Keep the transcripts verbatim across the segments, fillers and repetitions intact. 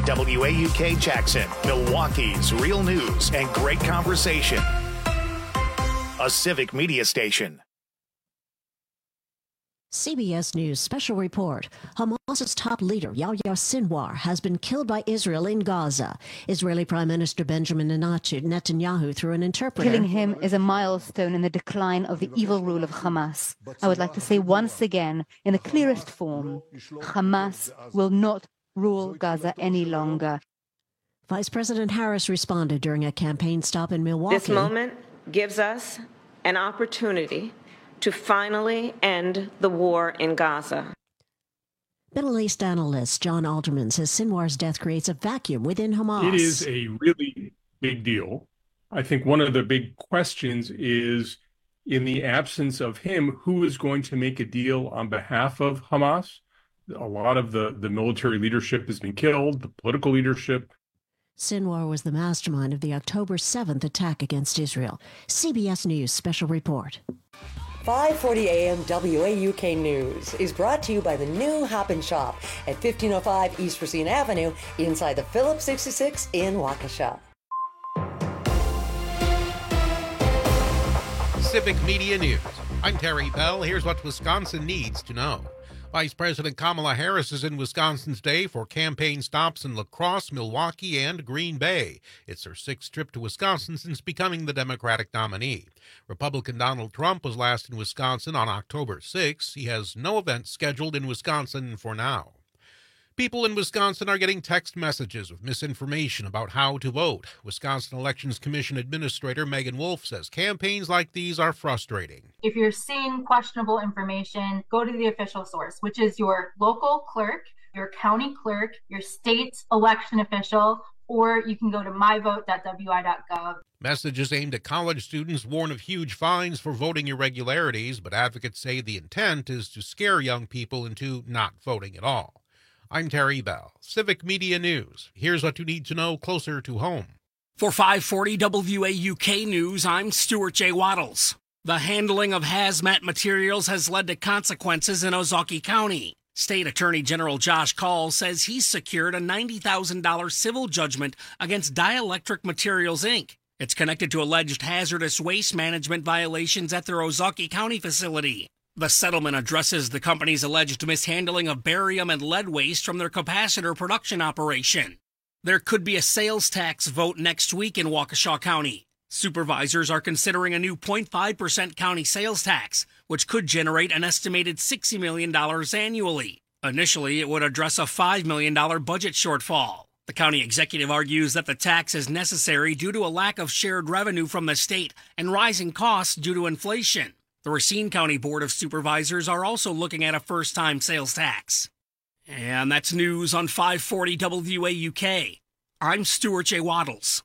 W A U K Jackson, Milwaukee's real news and great conversation. A Civic Media station. C B S News special report. Hamas's top leader, Yahya Sinwar, has been killed by Israel in Gaza. Israeli Prime Minister Benjamin Netanyahu, through an interpreter. Killing him is a milestone in the decline of the evil rule of Hamas. I would like to say once again, in the clearest form, Hamas will not rule Gaza any longer. Vice President Harris responded during a campaign stop in Milwaukee. This moment gives us an opportunity to finally end the war in Gaza. Middle East analyst John Alderman says Sinwar's death creates a vacuum within Hamas. It is a really big deal. I think one of the big questions is, in the absence of him, who is going to make a deal on behalf of Hamas? A lot of the, the military leadership has been killed, the political leadership. Sinwar was the mastermind of the October seventh attack against Israel. C B S News special report. five forty a m W A U K News is brought to you by the new Hop and Shop at fifteen oh five East Racine Avenue inside the Phillips sixty-six in Waukesha. Civic Media News. I'm Terry Bell. Here's what Wisconsin needs to know. Vice President Kamala Harris is in Wisconsin today for campaign stops in La Crosse, Milwaukee, and Green Bay. It's her sixth trip to Wisconsin since becoming the Democratic nominee. Republican Donald Trump was last in Wisconsin on October sixth. He has no events scheduled in Wisconsin for now. People in Wisconsin are getting text messages with misinformation about how to vote. Wisconsin Elections Commission Administrator Megan Wolf says campaigns like these are frustrating. If you're seeing questionable information, go to the official source, which is your local clerk, your county clerk, your state election official, or you can go to my vote dot w i dot gov. Messages aimed at college students warn of huge fines for voting irregularities, but advocates say the intent is to scare young people into not voting at all. I'm Terry Bell, Civic Media News. Here's what you need to know closer to home. For five forty W A U K News, I'm Stuart J. Waddles. The handling of hazmat materials has led to consequences in Ozaukee County. State Attorney General Josh Call says he's secured a ninety thousand dollars civil judgment against Dielectric Materials, Incorporated. It's connected to alleged hazardous waste management violations at their Ozaukee County facility. The settlement addresses the company's alleged mishandling of barium and lead waste from their capacitor production operation. There could be a sales tax vote next week in Waukesha County. Supervisors are considering a new zero point five percent county sales tax, which could generate an estimated sixty million dollars annually. Initially, it would address a five million dollars budget shortfall. The county executive argues that the tax is necessary due to a lack of shared revenue from the state and rising costs due to inflation. The Racine County Board of Supervisors are also looking at a first-time sales tax. And that's news on five forty W A U K. I'm Stuart J. Waddles.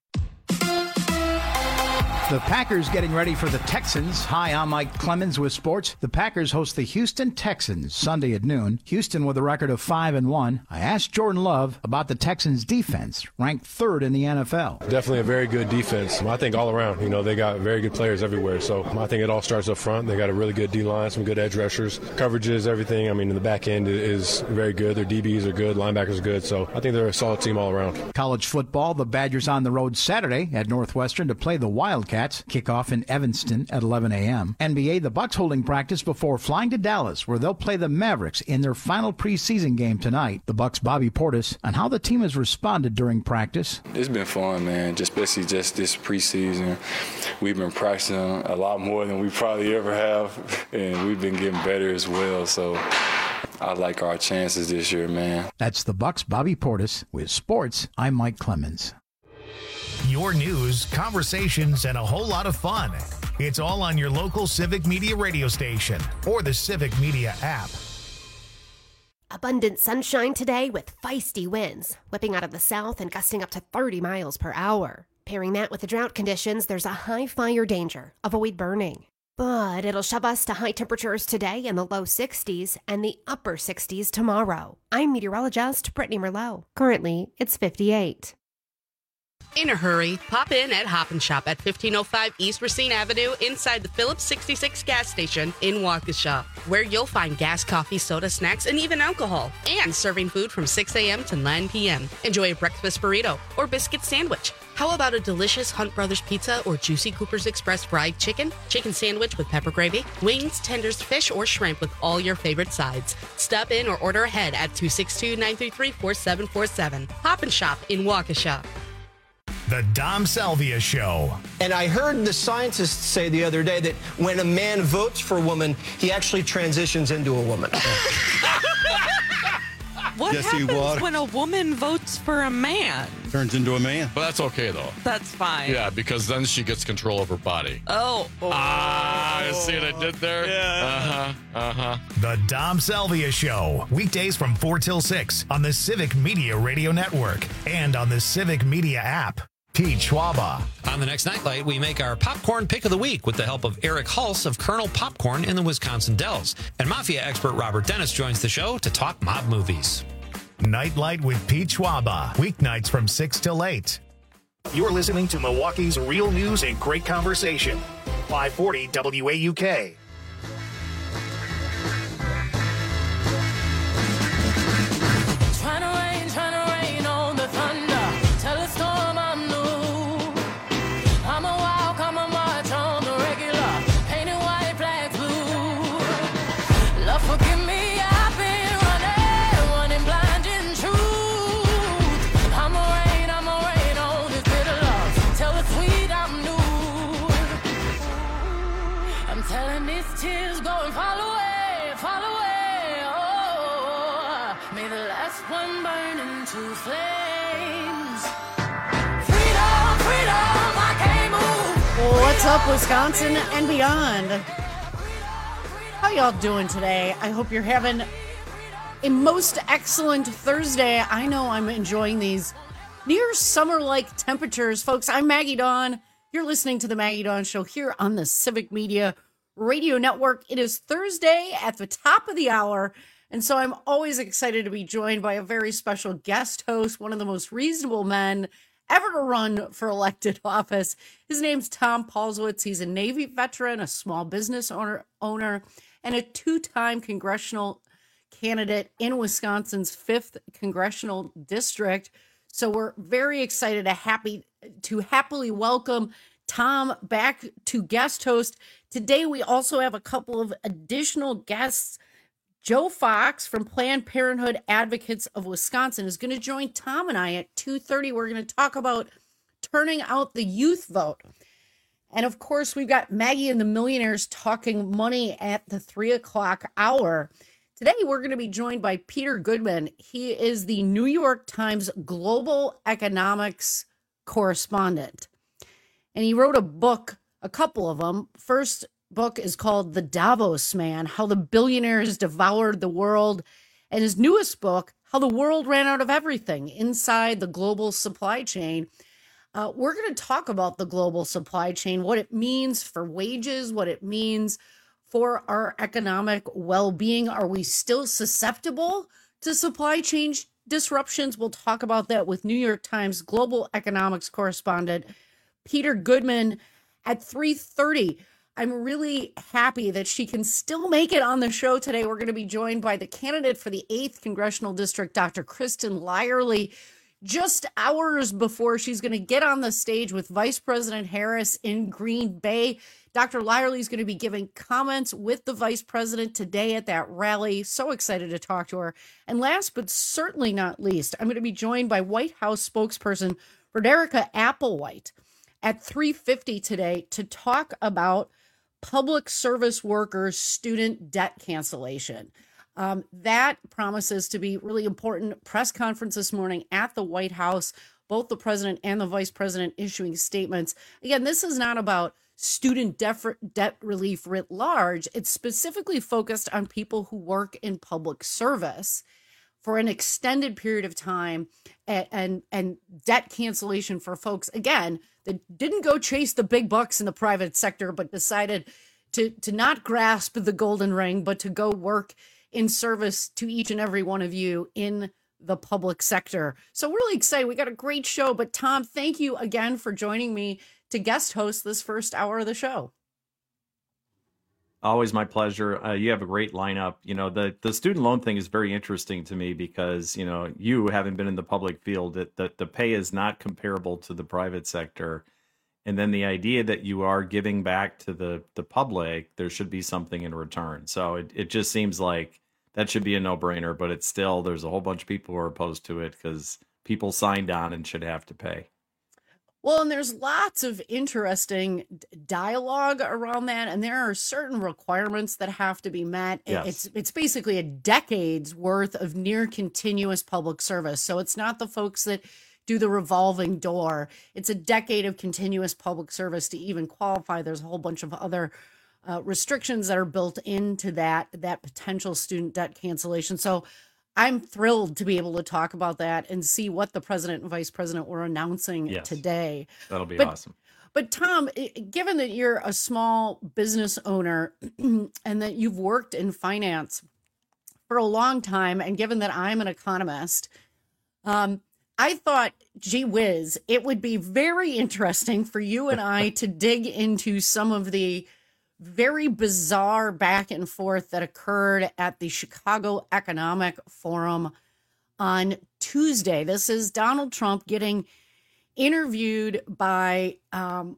The Packers getting ready for the Texans. Hi, I'm Mike Clemens with sports. The Packers host the Houston Texans Sunday at noon. Houston with a record of five and one. I asked Jordan Love about the Texans defense, ranked third in the N F L. Definitely a very good defense. I think all around, you know, they got very good players everywhere. So I think it all starts up front. They got a really good D-line, some good edge rushers, coverages, everything. I mean, the back end is very good. Their D Bs are good, linebackers are good. So I think they're a solid team all around. College football, the Badgers on the road Saturday at Northwestern to play the Wildcats. Kickoff in Evanston at eleven a.m. N B A, the Bucks holding practice before flying to Dallas, where they'll play the Mavericks in their final preseason game tonight. The Bucks' Bobby Portis on how the team has responded during practice. It's been fun, man. Just basically just this preseason, we've been practicing a lot more than we probably ever have, and we've been getting better as well. So I like our chances this year, man. That's the Bucks' Bobby Portis. With sports, I'm Mike Clemens. Your news, conversations, and a whole lot of fun. It's all on your local Civic Media radio station or the Civic Media app. Abundant sunshine today with feisty winds, whipping out of the south and gusting up to thirty miles per hour. Pairing that with the drought conditions, there's a high fire danger. Avoid burning. But it'll shove us to high temperatures today in the low sixties and the upper sixties tomorrow. I'm meteorologist Brittany Merlot. Currently, it's fifty-eight. In a hurry, pop in at Hop and Shop at fifteen oh five East Racine Avenue inside the Phillips sixty-six gas station in Waukesha, where you'll find gas, coffee, soda, snacks, and even alcohol, and serving food from six a.m. to nine p.m. Enjoy a breakfast burrito or biscuit sandwich. How about a delicious Hunt Brothers pizza or juicy Cooper's Express fried chicken, chicken sandwich with pepper gravy, wings, tenders, fish, or shrimp with all your favorite sides? Stop in or order ahead at two six two, nine three three, four seven four seven. Hop and Shop in Waukesha. The Dom Salvia Show. And I heard the scientists say the other day that when a man votes for a woman, he actually transitions into a woman. What Yes, he happens was. when a woman votes for a man? Turns into a man. But that's okay, though. That's fine. Yeah, because then she gets control of her body. Oh. oh. Ah, you see what I did there? Yeah. Uh-huh, uh-huh. The Dom Salvia Show. Weekdays from four till six on the Civic Media Radio Network and on the Civic Media app. Pete Schwaba. On the next Nightlight, we make our popcorn pick of the week with the help of Eric Hulse of Colonel Popcorn in the Wisconsin Dells. And Mafia expert Robert Dennis joins the show to talk mob movies. Nightlight with Pete Schwaba. Weeknights from six till eight. You're listening to Milwaukee's real news and great conversation. five forty W A U K. Trying to rain, trying to rain on the thunder. Tell a storm I'm new. I'm a walk, I'm a march on the regular. Painted white, black, blue. Love, forgive me, I've been running, running blind in truth. I'm a rain, I'm a rain on this bitter love. Tell the sweet I'm new. I'm telling these tears go and fall away, fall away. Oh, may the last one burn into flames. Freedom, freedom, I can't move. What's up, Wisconsin and beyond? How y'all doing today? I hope you're having a most excellent Thursday. I know I'm enjoying these near summer-like temperatures. Folks, I'm Maggie Dawn. You're listening to the Maggie Dawn Show here on the Civic Media Radio Network. It is Thursday at the top of the hour, and so I'm always excited to be joined by a very special guest host, one of the most reasonable men ever to run for elected office. His name's Tom Paulsowitz. He's a Navy veteran, a small business owner, owner and a two-time congressional candidate in Wisconsin's fifth congressional district. So we're very excited to happy to happily welcome Tom back to guest host. Today we also have a couple of additional guests. Joe Fox from Planned Parenthood Advocates of Wisconsin is going to join Tom and I at two thirty. We're going to talk about turning out the youth vote. And of course, we've got Maggie and the Millionaires talking money at the three o'clock hour. Today, we're going to be joined by Peter Goodman. He is the New York Times Global Economics correspondent. And he wrote a book, a couple of them. First book is called The Davos Man, How the Billionaires Devoured the World. And his newest book, How the World Ran Out of Everything, Inside the Global Supply Chain. Uh, we're going to talk about the global supply chain, what it means for wages, what it means for our economic well-being. Are we still susceptible to supply chain disruptions? We'll talk about that with New York Times Global Economics correspondent Peter Goodman at three thirty. I'm really happy that she can still make it on the show today. We're going to be joined by the candidate for the eighth Congressional District, Doctor Kristen Lyerly, just hours before she's going to get on the stage with Vice President Harris in Green Bay. Doctor Lyerly is going to be giving comments with the Vice President today at that rally. So excited to talk to her. And last but certainly not least, I'm going to be joined by White House spokesperson Frederica Applewhite at three fifty today to talk about public service workers' student debt cancellation. Um, that promises to be really important. Press conference this morning at the White House, both the president and the vice president issuing statements. Again, this is not about student def- debt relief writ large. It's specifically focused on people who work in public service for an extended period of time, and, and, and debt cancellation for folks, again, that didn't go chase the big bucks in the private sector, but decided to, to not grasp the golden ring, but to go work in service to each and every one of you in the public sector. So really excited. We got a great show. But Tom, thank you again for joining me to guest host this first hour of the show. Always my pleasure. Uh, you have a great lineup. You know, the, the student loan thing is very interesting to me because, you know, you having been in the public field, that the, the pay is not comparable to the private sector. And then the idea that you are giving back to the, the public, there should be something in return. So it, it just seems like that should be a no-brainer, but it's still, there's a whole bunch of people who are opposed to it because people signed on and should have to pay. Well, and there's lots of interesting dialogue around that, and there are certain requirements that have to be met. Yes. It's it's basically a decade's worth of near continuous public service. So it's not the folks that do the revolving door. It's a decade of continuous public service to even qualify. There's a whole bunch of other uh, restrictions that are built into that that potential student debt cancellation. So I'm thrilled to be able to talk about that and see what the president and vice president were announcing Yes. today. That'll be But- awesome. But Tom, i- given that you're a small business owner and that you've worked in finance for a long time, and given that I'm an economist, um, I thought, gee whiz, it would be very interesting for you and I to dig into some of the very bizarre back and forth that occurred at the Chicago Economic Forum on Tuesday. This is Donald Trump getting interviewed by, um,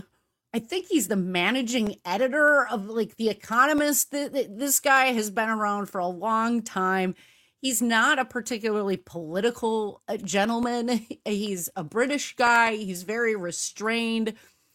I think he's the managing editor of like The Economist. Th- th- This guy has been around for a long time. He's not a particularly political uh, gentleman. He's a British guy. He's very restrained.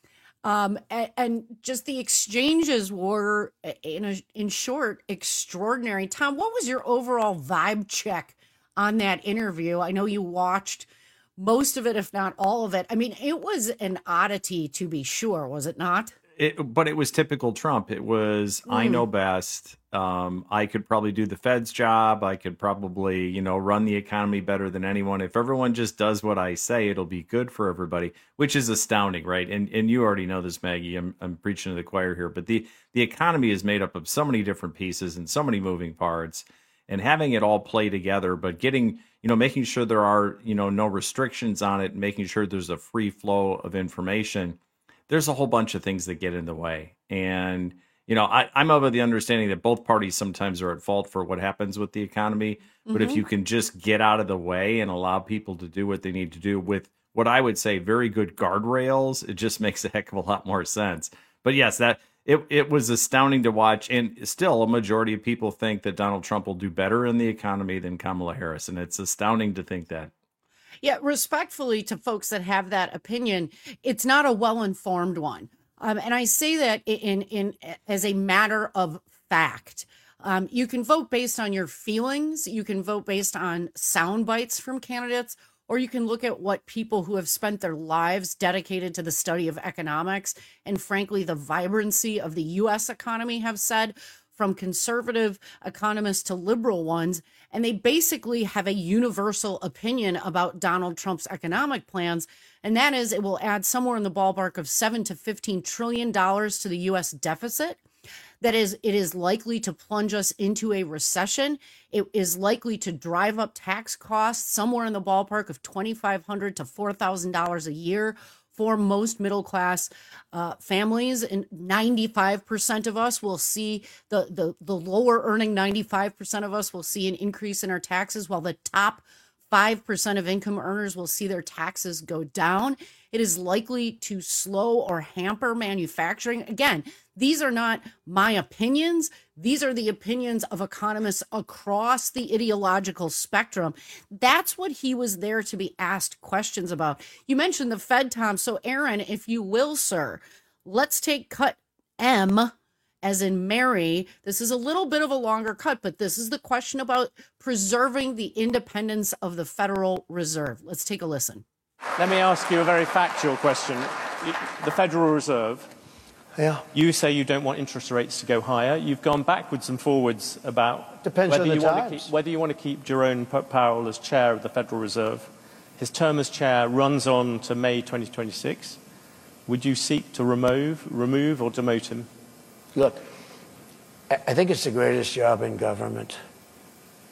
Um, and, and just the exchanges were, in a, in short, extraordinary. Tom, what was your overall vibe check on that interview? I know you watched most of it, if not all of it. I mean, it was an oddity to be sure, was it not? It, but it was typical Trump. It was, I know best. Um, I could probably do the Fed's job. I could probably, you know, run the economy better than anyone. If everyone just does what I say, it'll be good for everybody, which is astounding, right? And and you already know this, Maggie. I'm I'm preaching to the choir here, but the the economy is made up of so many different pieces and so many moving parts, and having it all play together, but getting, you know, making sure there are, you know, no restrictions on it, making sure there's a free flow of information. There's a whole bunch of things that get in the way. And, you know, I, I'm of the understanding that both parties sometimes are at fault for what happens with the economy. But if Mhm. you can just get out of the way and allow people to do what they need to do with what I would say very good guardrails, it just makes a heck of a lot more sense. But yes, that it, it was astounding to watch. And still, a majority of people think that Donald Trump will do better in the economy than Kamala Harris. And it's astounding to think that. Yeah, respectfully to folks that have that opinion, it's not a well-informed one. Um, and I say that in in as a matter of fact. Um, you can vote based on your feelings. You can vote based on sound bites from candidates, or you can look at what people who have spent their lives dedicated to the study of economics and, frankly, the vibrancy of the U S economy have said, from conservative economists to liberal ones. And they basically have a universal opinion about Donald Trump's economic plans. And that is, it will add somewhere in the ballpark of seven to fifteen trillion dollars to the U S deficit. That is, it is likely to plunge us into a recession. It is likely to drive up tax costs somewhere in the ballpark of twenty-five hundred dollars to four thousand dollars a year for most middle class uh, families. And ninety-five percent of us will see the, the, the lower earning ninety-five percent of us will see an increase in our taxes, while the top five percent of income earners will see their taxes go down. It is likely to slow or hamper manufacturing. Again, these are not my opinions. These are the opinions of economists across the ideological spectrum. That's what he was there to be asked questions about. You mentioned the Fed, Tom. So, Aaron, if you will, sir, let's take cut M, as in Mary. This is a little bit of a longer cut, but this is the question about preserving the independence of the Federal Reserve. Let's take a listen. Let me ask you a very factual question. The Federal Reserve, yeah. You say you don't want interest rates to go higher. You've gone backwards and forwards about Depends whether, on the you want to times. keep, whether you want to keep Jerome Powell as chair of the Federal Reserve. His term as chair runs on to May twenty twenty-six. Would you seek to remove, remove or demote him? Look, I I think it's the greatest job in government.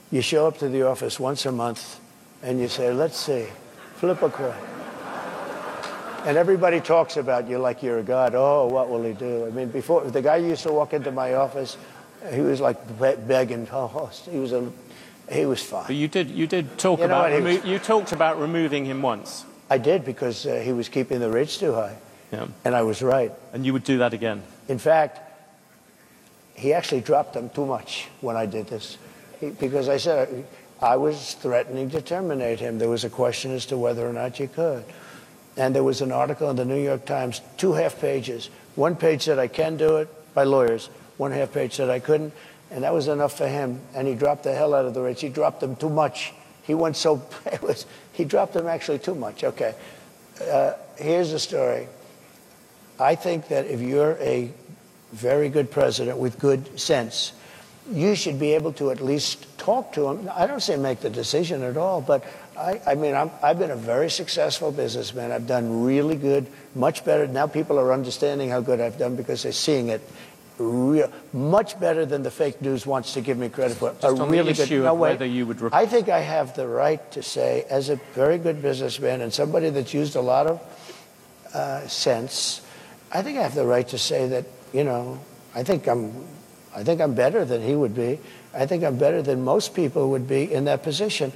You show up to the office once a month and you say, let's see, flip a coin. And everybody talks about you like you're a god. Oh, what will he do? I mean, before, the guy used to walk into my office, he was like be- begging. Oh, he was a, he was fine. But you did, you did talk You know about, what, he remo- was- you talked about removing him once. I did, because uh, he was keeping the rates too high. Yeah. And I was right. And you would do that again? In fact, he actually dropped them too much when I did this. He, because I said I was threatening to terminate him. There was a question as to whether or not you could. And there was an article in the New York Times, two half pages. One page said I can do it by lawyers. One half page said I couldn't. And that was enough for him. And he dropped the hell out of the rates. He dropped them too much. He went so, it was, he dropped them actually too much. Okay. Uh, here's the story. I think that if you're a very good president with good sense, you should be able to at least talk to him. I don't say make the decision at all, but I, I mean, I'm, I've been a very successful businessman. I've done really good, much better. Now people are understanding how good I've done because they're seeing it real, much better than the fake news wants to give me credit for. Just a on really the issue good, of no, wait. whether you would... Rep- I think I have the right to say, as a very good businessman and somebody that's used a lot of uh, sense, I think I have the right to say that, you know, I think I'm, I think I'm better than he would be. I think I'm better than most people would be in that position.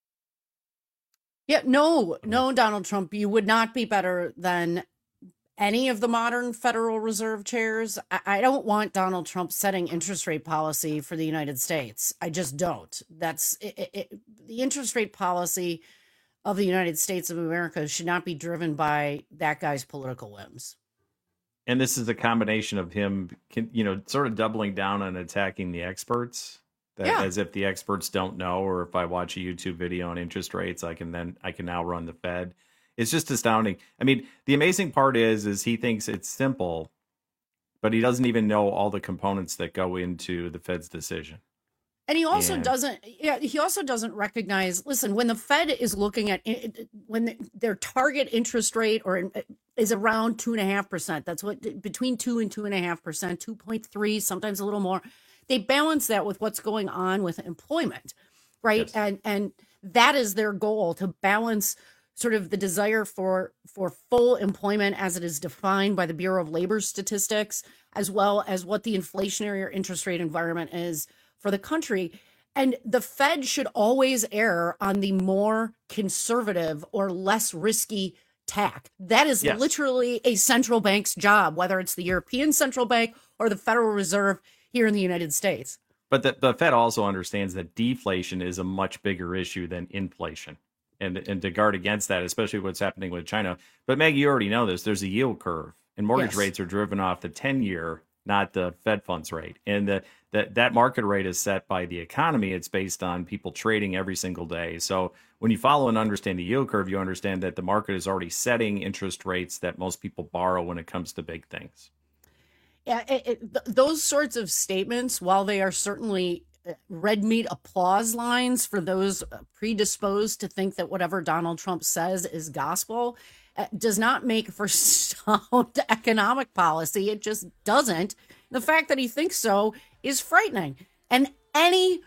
Yeah, no, no, Donald Trump, you would not be better than any of the modern Federal Reserve chairs. I, I don't want Donald Trump setting interest rate policy for the United States. I just don't. That's it, it, it, the interest rate policy of the United States of America should not be driven by that guy's political whims. And this is a combination of him, you know, sort of doubling down on attacking the experts, that, Yeah. as if the experts don't know, or if I watch a YouTube video on interest rates, I can then I can now run the Fed. It's just astounding. I mean, the amazing part is, is he thinks it's simple, but he doesn't even know all the components that go into the Fed's decision. And he also And- doesn't. Yeah, he also doesn't recognize. Listen, when the Fed is looking at when their target interest rate or is around two and a half percent, that's what between two and two and a half percent, two point three, sometimes a little more. They balance that with what's going on with employment, right? Yes. And and that is their goal, to balance sort of the desire for for full employment as it is defined by the Bureau of Labor Statistics, as well as what the inflationary or interest rate environment is for the country. And the Fed should always err on the more conservative or less risky tack. That is Yes. literally a central bank's job, whether it's the European Central Bank or the Federal Reserve here in the United States. But the, the Fed also understands that deflation is a much bigger issue than inflation. And, and to guard against that, especially what's happening with China. But Maggie, you already know this. There's a yield curve, and mortgage Yes. rates are driven off the ten-year, not the Fed funds rate. And the, that that market rate is set by the economy. It's based on people trading every single day. So when you follow and understand the yield curve, you understand that the market is already setting interest rates that most people borrow when it comes to big things. Yeah, it, it, th- those sorts of statements, while they are certainly uh, red meat applause lines for those uh, predisposed to think that whatever Donald Trump says is gospel, uh, does not make for sound economic policy. It just doesn't. The fact that he thinks so is frightening. And any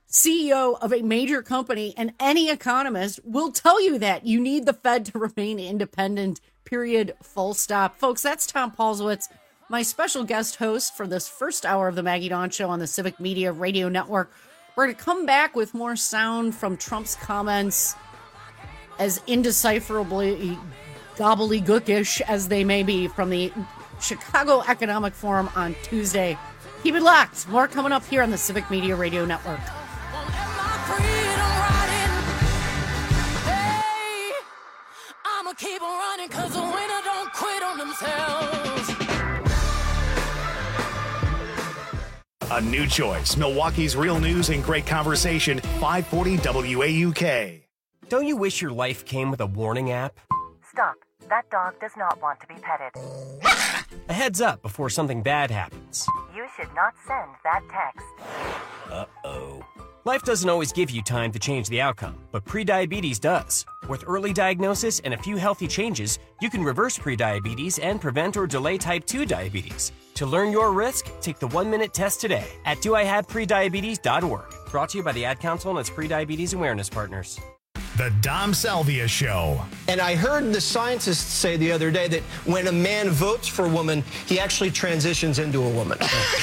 C E O of a major company and any economist will tell you that you need the Fed to remain independent, period, full stop. Folks, that's Tom Paulswitz, my special guest host for this first hour of the Maggie Dawn Show on the Civic Media Radio Network. We're going to come back with more sound from Trump's comments, as indecipherably gobbledygookish as they may be, from the Chicago Economic Forum on Tuesday. Keep it locked. More coming up here on the Civic Media Radio Network. I'ma keep on running, cause the winner don't quit on themselves. A new choice. Milwaukee's real news and great conversation. five forty W A U K. Don't you wish your life came with a warning app? Stop. That dog does not want to be petted. A heads up before something bad happens. You should not send that text. Uh-oh. Life doesn't always give you time to change the outcome, but prediabetes does. With early diagnosis and a few healthy changes, you can reverse prediabetes and prevent or delay type two diabetes. To learn your risk, take the one-minute test today at do I have prediabetes dot org. Brought to you by the Ad Council and its prediabetes awareness partners. The Dom Salvia Show. And I heard the scientists say the other day that when a man votes for a woman, he actually transitions into a woman.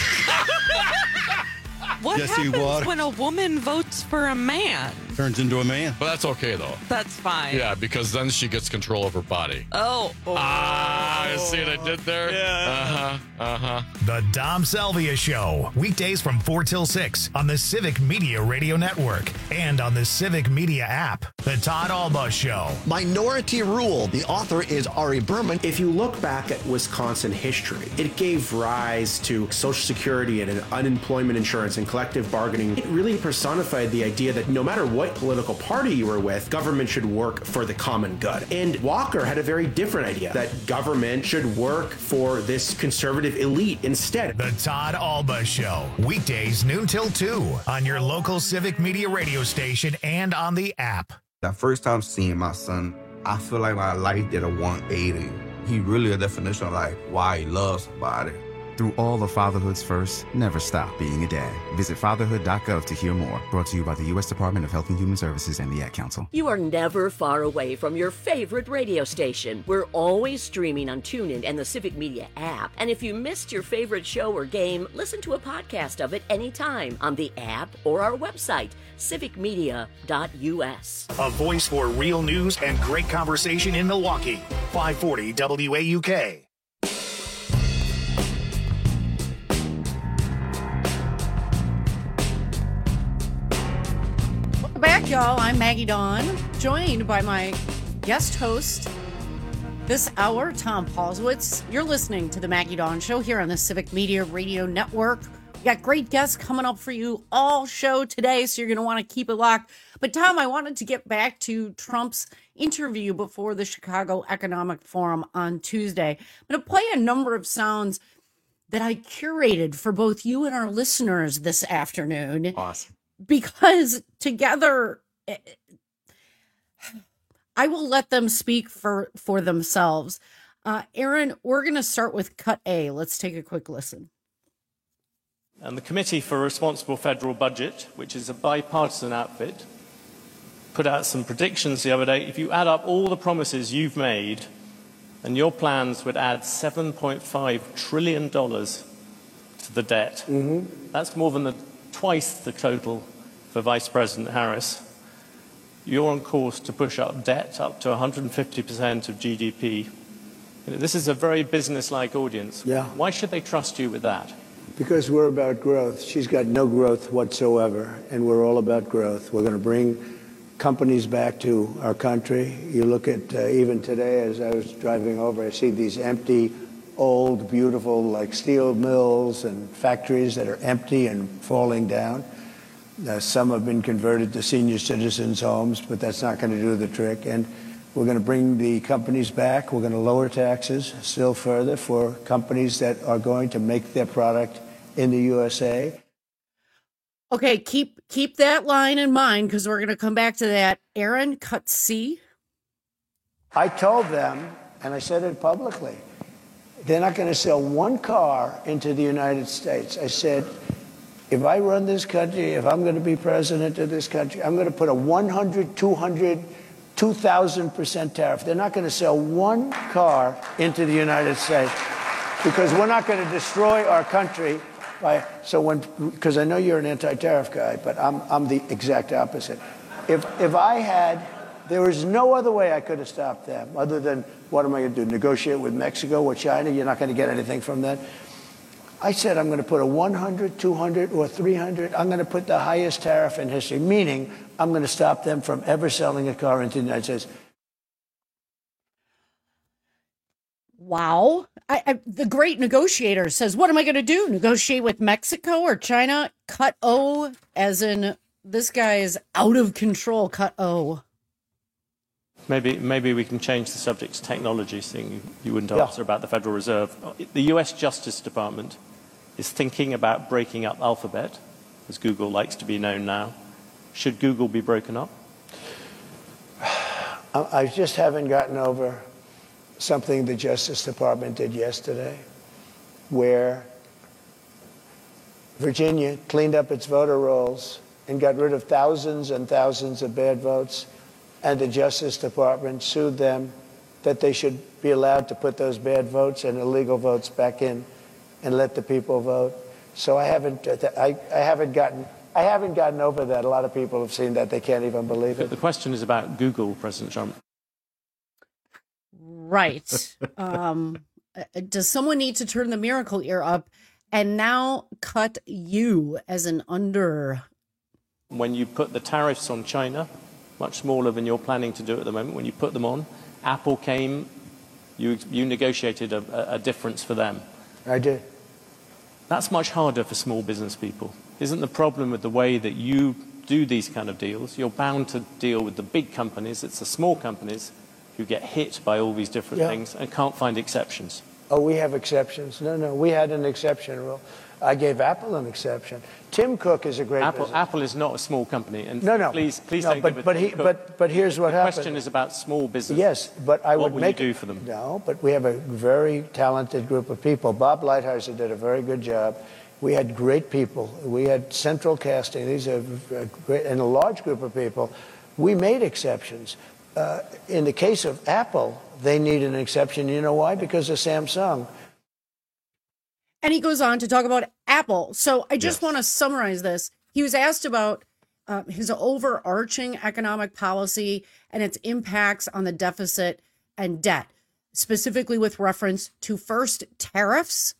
What Yes, he happens would. when a woman votes for a man? Turns into a man. But that's okay, though. That's fine. Yeah, because then she gets control of her body. Oh. oh. Ah, you see what I did there? Yeah. Uh-huh, uh-huh. The Dom Salvia Show. Weekdays from four till six on the Civic Media Radio Network and on the Civic Media app. The Todd Alba Show. Minority Rule. The author is Ari Berman. If you look back at Wisconsin history, it gave rise to Social Security and unemployment insurance and collective bargaining. It really personified the idea that no matter what political party you were with, government should work for the common good. And Walker had a very different idea, that government should work for this conservative elite instead. The Todd Alba Show. Weekdays noon till two on your local Civic Media radio station and on the app. That first time seeing my son, I feel like my life did a one eighty. He really a definition of like why he loves somebody. Through all of fatherhood's first, never stop being a dad. Visit fatherhood dot gov to hear more. Brought to you by the U S Department of Health and Human Services and the Ad Council. You are never far away from your favorite radio station. We're always streaming on TuneIn and the Civic Media app. And if you missed your favorite show or game, listen to a podcast of it anytime on the app or our website, civic media dot u s. A voice for real news and great conversation in Milwaukee. five forty W A U K. Back, y'all. I'm Maggie Dawn, joined by my guest host this hour, Tom Paulswitz. You're listening to the Maggie Dawn Show here on the Civic Media Radio Network. We got great guests coming up for you all show today, so you're going to want to keep it locked. But Tom, I wanted to get back to Trump's interview before the Chicago Economic Forum on Tuesday. I'm going to play a number of sounds that I curated for both you and our listeners this afternoon. Awesome. Because together, I will let them speak for, for themselves. Uh, Aaron, we're going to start with cut A. Let's take a quick listen. And the Committee for a Responsible Federal Budget, which is a bipartisan outfit, put out some predictions the other day. If you add up all the promises you've made, and your plans would add seven point five trillion dollars to the debt. Mm-hmm. That's more than the twice the total for Vice President Harris. You're on course to push up debt up to one hundred fifty percent of G D P. You know, this is a very business-like audience. Yeah. Why should they trust you with that? Because we're about growth. She's got no growth whatsoever, and we're all about growth. We're going to bring companies back to our country. You look at, uh, even today, as I was driving over, I see these empty, old, beautiful, like steel mills and factories that are empty and falling down. Uh, some have been converted to senior citizens' homes, but that's not going to do the trick. And we're going to bring the companies back. We're going to lower taxes still further for companies that are going to make their product in the U S A. Okay, keep keep that line in mind because we're going to come back to that. Aaron, cut C. I told them, and I said it publicly, they're not going to sell one car into the United States. I said, if I run this country, if I'm going to be president of this country, I'm going to put a one hundred, two hundred, two thousand percent tariff. They're not going to sell one car into the United States because we're not going to destroy our country. By, so when, because I know you're an anti-tariff guy, but I'm, I'm the exact opposite. If, if I had, there was no other way I could have stopped them other than, what am I going to do, negotiate with Mexico or China? You're not going to get anything from that. I said I'm going to put a one hundred, two hundred, or three hundred. I'm going to put the highest tariff in history, meaning I'm going to stop them from ever selling a car into the United States. Wow. I, I, the great negotiator says, what am I going to do? Negotiate with Mexico or China? Cut O, as in this guy is out of control. Cut O. Maybe, maybe we can change the subject to technology, seeing you, you wouldn't Yeah. answer about the Federal Reserve. The U S Justice Department is thinking about breaking up Alphabet, as Google likes to be known now, Should Google be broken up? I I just haven't gotten over something the Justice Department did yesterday, where Virginia cleaned up its voter rolls and got rid of thousands and thousands of bad votes, and the Justice Department sued them that they should be allowed to put those bad votes and illegal votes back in and let the people vote. So I haven't, I, I haven't gotten, I haven't gotten over that. A lot of people have seen that; they can't even believe it. The question is about Google, President Trump. Right. Um, does someone need to turn the miracle ear up and now cut you as an under? When you put the tariffs on China, much smaller than you're planning to do at the moment, when you put them on, Apple came, you, you negotiated a, a difference for them. I did. That's much harder for small business people. Isn't the problem with the way that you do these kind of deals? You're bound to deal with the big companies. It's the small companies who get hit by all these different Yeah. things and can't find exceptions. Oh, we have exceptions. No, no, we had an exception rule. I gave Apple an exception. Tim Cook is a great Apple, business. Apple is not a small company. And No, no. Please, please No, don't but- give it but to he- Cook. but- but here's what the happened. The question is about small business. Yes, but I what would will make you do it- for them? No, but we have a very talented group of people. Bob Lighthizer did a very good job. We had great people. We had central casting. These are uh, great, and a large group of people. We made exceptions. Uh, in the case of Apple, they need an exception. You know why? Because of Samsung. And he goes on to talk about Apple. So I just Yes. want to summarize this. He was asked about uh, his overarching economic policy and its impacts on the deficit and debt, specifically with reference to first tariffs,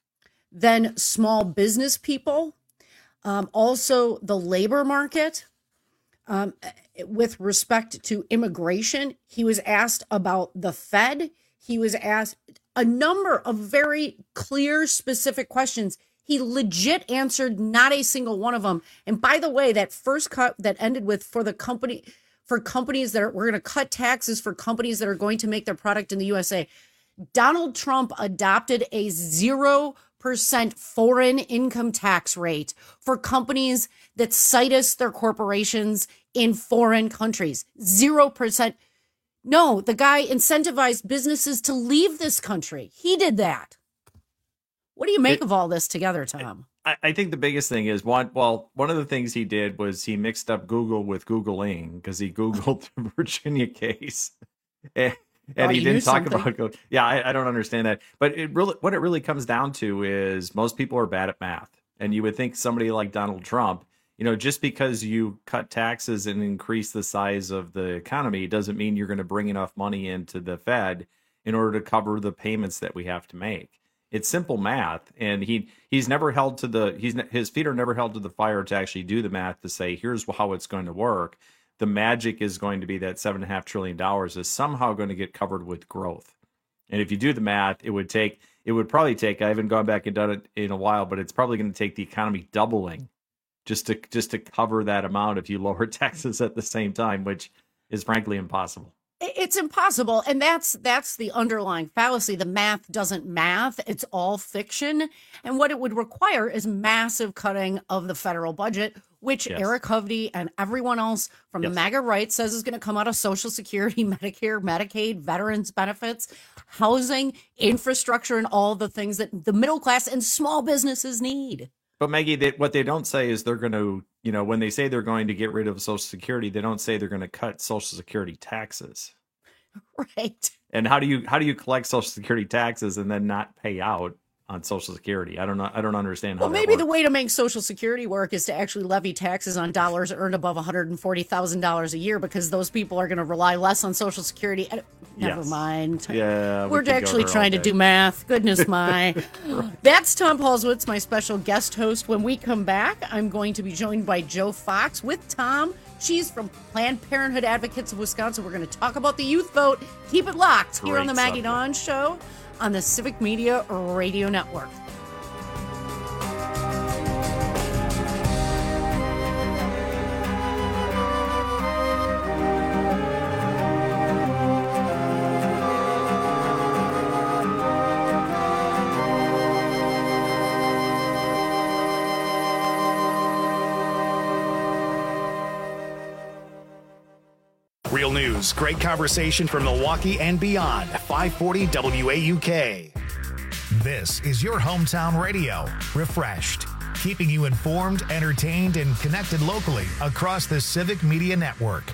then small business people, um, also the labor market. Um, with respect to immigration, he was asked about the Fed. He was asked a number of very clear, specific questions. He legit answered not a single one of them. And by the way, that first cut that ended with for the company, for companies that are, we're going to cut taxes for companies that are going to make their product in the U S A. Donald Trump adopted a zero percent foreign income tax rate for companies that situs their corporations in foreign countries. Zero percent. No, the guy incentivized businesses to leave this country. He did that. What do you make It- of all this together, Tom? I, I think the biggest thing is one. Well, one of the things he did was he mixed up Google with Googling because he Googled the Virginia case, and, and Oh, he you knew didn't talk something. about. Go- Yeah, I, I don't understand that. But it really, what it really comes down to is most people are bad at math, and you would think somebody like Donald Trump, you know, just because you cut taxes and increase the size of the economy doesn't mean you're going to bring enough money into the Fed in order to cover the payments that we have to make. It's simple math, and he he's never held to the he's ne- his feet are never held to the fire to actually do the math to say here's how it's going to work. The magic is going to be that seven and a half trillion dollars is somehow going to get covered with growth. And if you do the math, it would take it would probably take I haven't gone back and done it in a while, but it's probably going to take the economy doubling just to just to cover that amount if you lower taxes at the same time, which is frankly impossible. It's impossible. And that's that's the underlying fallacy. The math doesn't math. It's all fiction. And what it would require is massive cutting of the federal budget, which Yes. Eric Hovde and everyone else from the Yes. MAGA right says is going to come out of Social Security, Medicare, Medicaid, veterans benefits, housing, infrastructure, and all the things that the middle class and small businesses need. But Maggie, they, what they don't say is they're going to, you know, when they say they're going to get rid of Social Security, they don't say they're going to cut Social Security taxes. Right. And how do you how do you collect Social Security taxes and then not pay out on Social Security? I don't know. I don't understand how. Well, that maybe works. the way to make Social Security work is to actually levy taxes on dollars earned above one hundred forty thousand dollars a year, because those people are going to rely less on Social Security. And- Never Yes. mind. Yeah, we We're could go actually there all trying to day. do math. Goodness my. That's Tom Paulswitz, my special guest host. When we come back, I'm going to be joined by Joe Fox with Tom. She's from Planned Parenthood Advocates of Wisconsin. We're going to talk about the youth vote. Keep it locked here on Great the Maggie subject. Dawn Show on the Civic Media Radio Network. news, great conversation from Milwaukee and beyond. five forty W A U K. This is your hometown radio. Refreshed, keeping you informed, entertained, and connected locally across the Civic Media Network.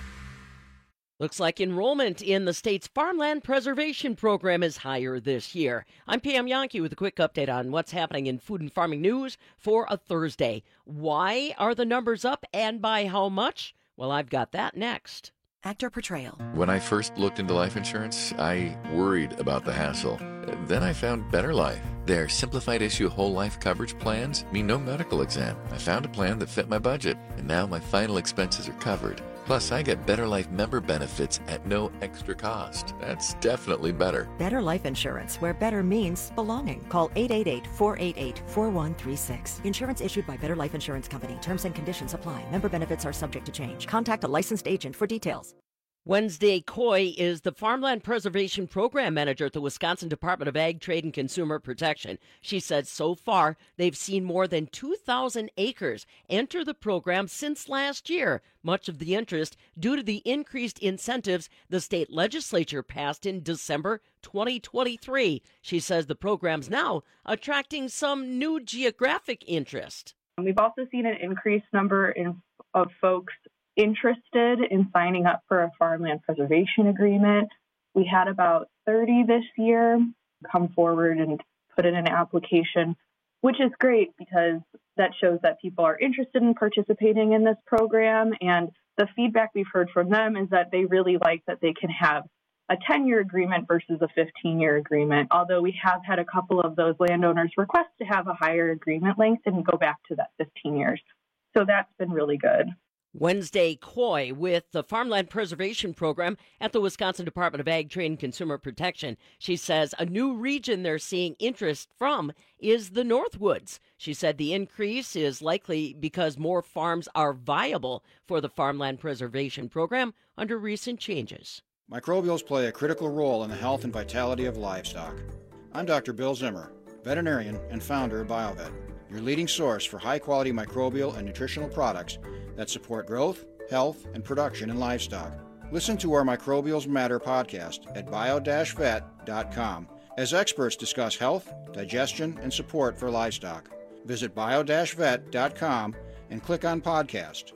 Looks like enrollment in the state's farmland preservation program is higher this year. I'm Pam Yankee with a quick update on what's happening in food and farming news for a Thursday. Why are the numbers up and by how much? Well, I've got that next. Actor portrayal. When I first looked into life insurance, I worried about the hassle. Then I found Better Life. Their simplified issue whole life coverage plans mean no medical exam. I found a plan that fit my budget, and now my final expenses are covered. Plus, I get Better Life member benefits at no extra cost. That's definitely better. Better Life Insurance, where better means belonging. Call eight eight eight, four eight eight, four one three six. Insurance issued by Better Life Insurance Company. Terms and conditions apply. Member benefits are subject to change. Contact a licensed agent for details. Wednesday Coy is the Farmland Preservation Program Manager at the Wisconsin Department of Ag, Trade, and Consumer Protection. She said so far they've seen more than two thousand acres enter the program since last year, much of the interest due to the increased incentives the state legislature passed in December twenty twenty-three. She says the program's now attracting some new geographic interest. We've also seen an increased number in, of folks interested in signing up for a farmland preservation agreement. We had about thirty this year come forward and put in an application, which is great because that shows that people are interested in participating in this program. And the feedback we've heard from them is that they really like that they can have a ten-year agreement versus a fifteen-year agreement, although we have had a couple of those landowners request to have a higher agreement length and go back to that fifteen years. So that's been really good. Wednesday Coy with the Farmland Preservation Program at the Wisconsin Department of Ag, Trade, and Consumer Protection. She says a new region they're seeing interest from is the Northwoods. She said the increase is likely because more farms are viable for the Farmland Preservation Program under recent changes. Microbials play a critical role in the health and vitality of livestock. I'm Doctor Bill Zimmer, veterinarian and founder of BioVet, your leading source for high-quality microbial and nutritional products that support growth, health, and production in livestock. Listen to our Microbials Matter podcast at bio dash vet dot com as experts discuss health, digestion, and support for livestock. Visit bio dash vet dot com and click on podcast.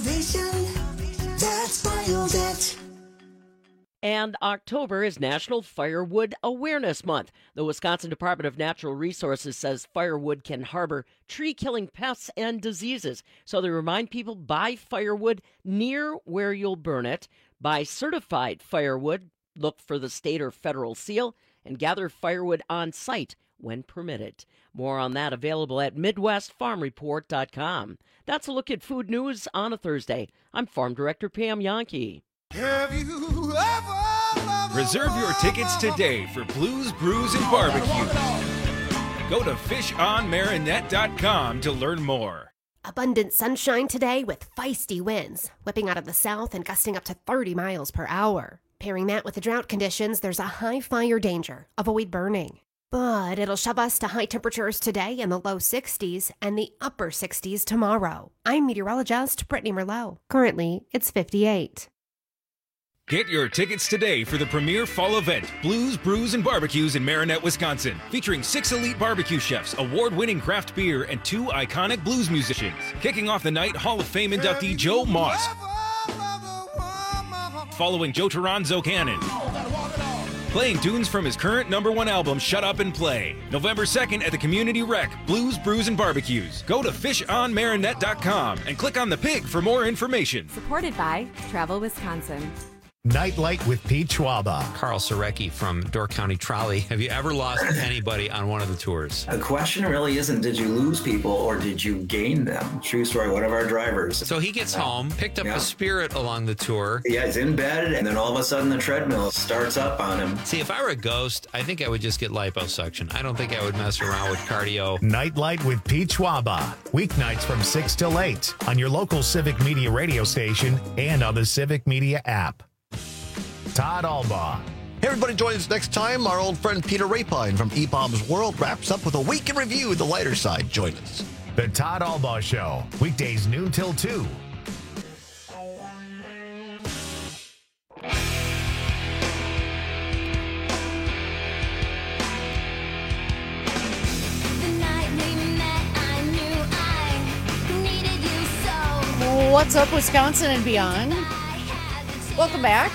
Innovation, that's BioVet. And October is National Firewood Awareness Month. The Wisconsin Department of Natural Resources says firewood can harbor tree-killing pests and diseases. So they remind people, buy firewood near where you'll burn it. Buy certified firewood, look for the state or federal seal, and gather firewood on site when permitted. More on that available at midwest farm report dot com. That's a look at food news on a Thursday. I'm Farm Director Pam Yankee. Have you ever... Reserve your tickets today for Blues, Brews, and Barbecue. Go to fish on marinette dot com to learn more. Abundant sunshine today with feisty winds, whipping out of the south and gusting up to thirty miles per hour. Pairing that with the drought conditions, there's a high fire danger. Avoid burning. But it'll shove us to high temperatures today in the low sixties and the upper sixties tomorrow. I'm meteorologist Brittany Merlot. Currently, it's fifty-eight. Get your tickets today for the premier fall event, Blues, Brews, and Barbecues in Marinette, Wisconsin, featuring six elite barbecue chefs, award-winning craft beer, and two iconic blues musicians. Kicking off the night, Hall of Fame inductee Joe Moss, following Joe Toronzo Cannon, playing tunes from his current number one album, Shut Up and Play. November second at the Community Rec, Blues, Brews, and Barbecues. Go to fish on marinette dot com and click on the pig for more information. Supported by Travel Wisconsin. Nightlight with Pete Schwaba. Carl Sarecki from Door County Trolley. Have you ever lost anybody on one of the tours? The question really isn't did you lose people or did you gain them? True story, one of our drivers. So he gets home, picked up yeah. a Spirit along the tour. Yeah, he's in bed, and then all of a sudden the treadmill starts up on him. See, if I were a ghost, I think I would just get liposuction. I don't think I would mess around with cardio. Nightlight with Pete Schwaba. Weeknights from six till eight on your local Civic Media radio station and on the Civic Media app. Todd Albaugh. Hey, everybody, join us next time. Our old friend Peter Rapine from E B O B's World wraps up with a week in review, the lighter side. Join us. The Todd Albaugh Show, weekdays noon till two. What's up, Wisconsin and beyond? Welcome back.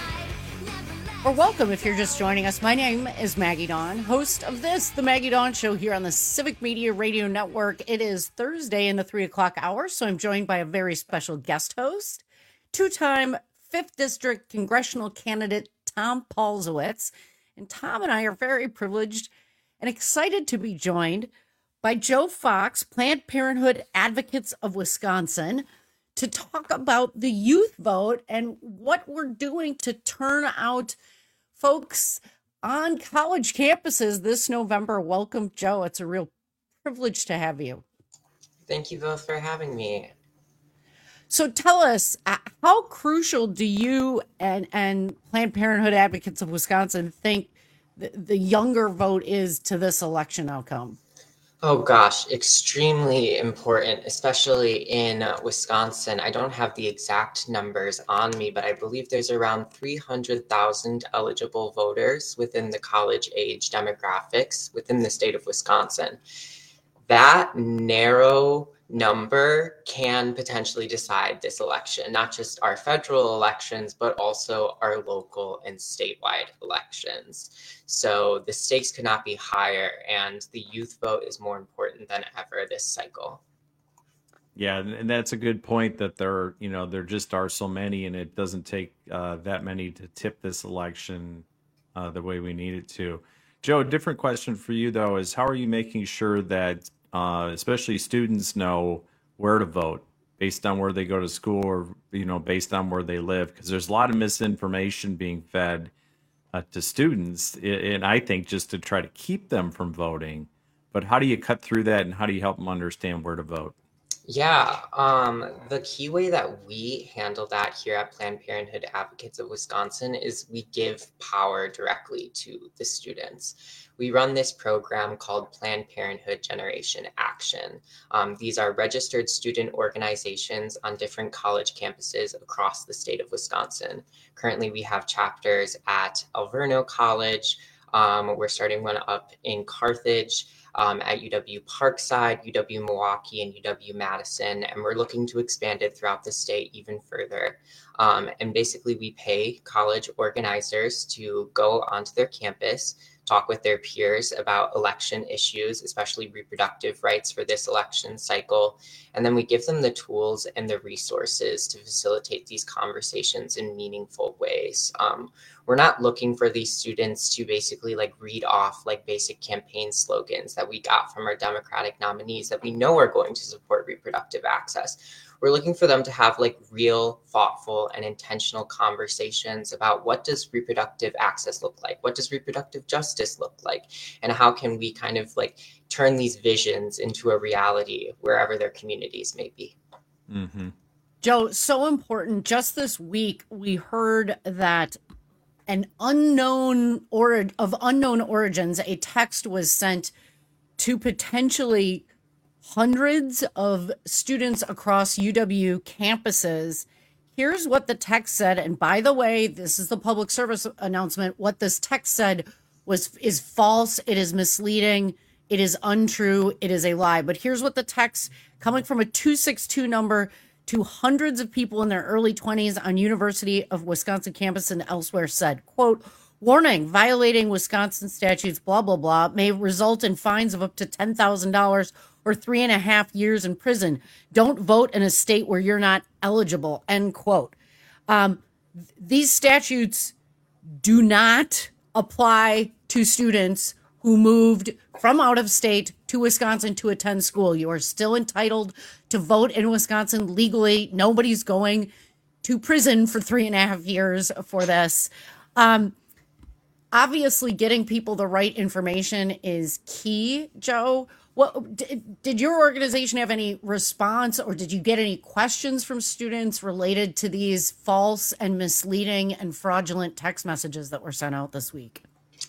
Or welcome if you're just joining us. My name is Maggie Dawn, host of this, The Maggie Dawn Show, here on the Civic Media Radio Network. It is Thursday in the three o'clock hour, so I'm joined by a very special guest host, two-time fifth District congressional candidate Tom Paulzowitz. And Tom and I are very privileged and excited to be joined by Joe Fox, Planned Parenthood Advocates of Wisconsin, to talk about the youth vote and what we're doing to turn out folks on college campuses this November. Welcome, Joe. It's a real privilege to have you. Thank you both for having me. So tell us, uh, how crucial do you and, and Planned Parenthood Advocates of Wisconsin think the, the younger vote is to this election outcome? Oh gosh, extremely important, especially in uh, Wisconsin. I don't have the exact numbers on me, but I believe there's around three hundred thousand eligible voters within the college age demographics within the state of Wisconsin. That narrow number can potentially decide this election, not just our federal elections, but also our local and statewide elections. So the stakes could not be higher, and the youth vote is more important than ever this cycle. Yeah, and that's a good point, that there, you know, there just are so many, and it doesn't take uh, that many to tip this election uh, the way we need it to. Joe, a different question for you, though, is how are you making sure that uh, especially students know where to vote based on where they go to school, or, you know, based on where they live? Because there's a lot of misinformation being fed uh, to students, and I think just to try to keep them from voting. But how do you cut through that, and how do you help them understand where to vote? Yeah, um, the key way that we handle that here at Planned Parenthood Advocates of Wisconsin is we give power directly to the students. We run this program called Planned Parenthood Generation Action. Um, these are registered student organizations on different college campuses across the state of Wisconsin. Currently, we have chapters at Alverno College. Um, we're starting one up in Carthage, Um, at U W Parkside, U W Milwaukee, and U W Madison, and we're looking to expand it throughout the state even further. Um, and basically, we pay college organizers to go onto their campus, talk with their peers about election issues, especially reproductive rights for this election cycle, and then we give them the tools and the resources to facilitate these conversations in meaningful ways. Um, we're not looking for these students to basically like read off like basic campaign slogans that we got from our Democratic nominees that we know are going to support reproductive access. We're looking for them to have like real, thoughtful, and intentional conversations about what does reproductive access look like? What does reproductive justice look like? And how can we kind of like turn these visions into a reality wherever their communities may be? Mm-hmm. Joe, so important. Just this week, we heard that an unknown or of unknown origins, a text was sent to potentially hundreds of students across U W campuses. Here's what the text said. And by the way, this is the public service announcement. What this text said was is false. It is misleading. It is untrue. It is a lie. But here's what the text, coming from a two six two number to hundreds of people in their early twenties on University of Wisconsin campus and elsewhere, said, quote, "Warning, violating Wisconsin statutes, blah, blah, blah, may result in fines of up to ten thousand dollars or three and a half years in prison. Don't vote in a state where you're not eligible," end quote. Um, th- these statutes do not apply to students who moved from out of state to Wisconsin to attend school. You are still entitled to vote in Wisconsin legally. Nobody's going to prison for three and a half years for this. Um, obviously, getting people the right information is key, Joe. What did, did your organization have any response, or did you get any questions from students related to these false and misleading and fraudulent text messages that were sent out this week?